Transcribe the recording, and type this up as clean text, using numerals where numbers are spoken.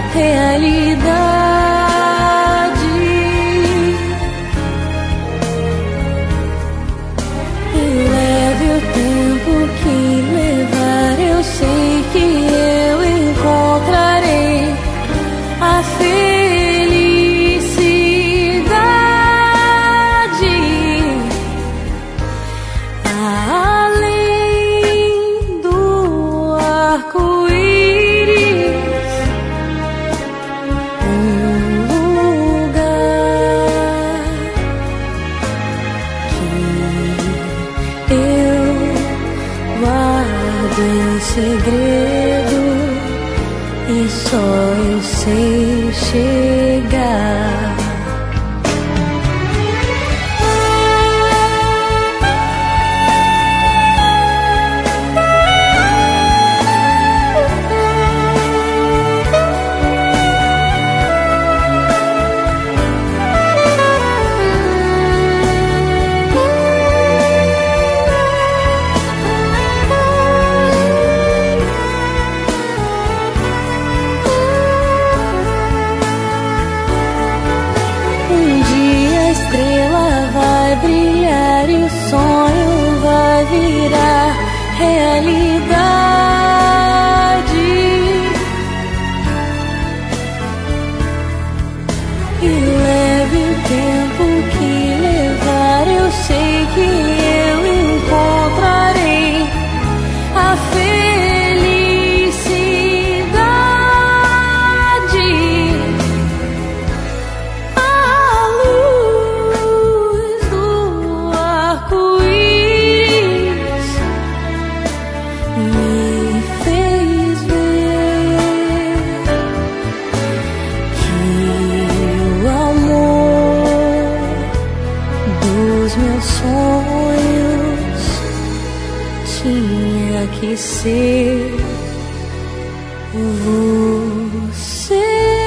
realidade. E leve o tempo que levar, eu sei que eu encontrarei a felicidade. Além do arco-íris, um lugar que eu guardo em segredo e só eu sei chegar. Brilhar e o sonho vai virar realidade. E leve o tempo que levar, eu sei que eu encontrarei a felicidade. A luz do arco-íris me fez ver que o amor dos meus sonhos tinha que ser você.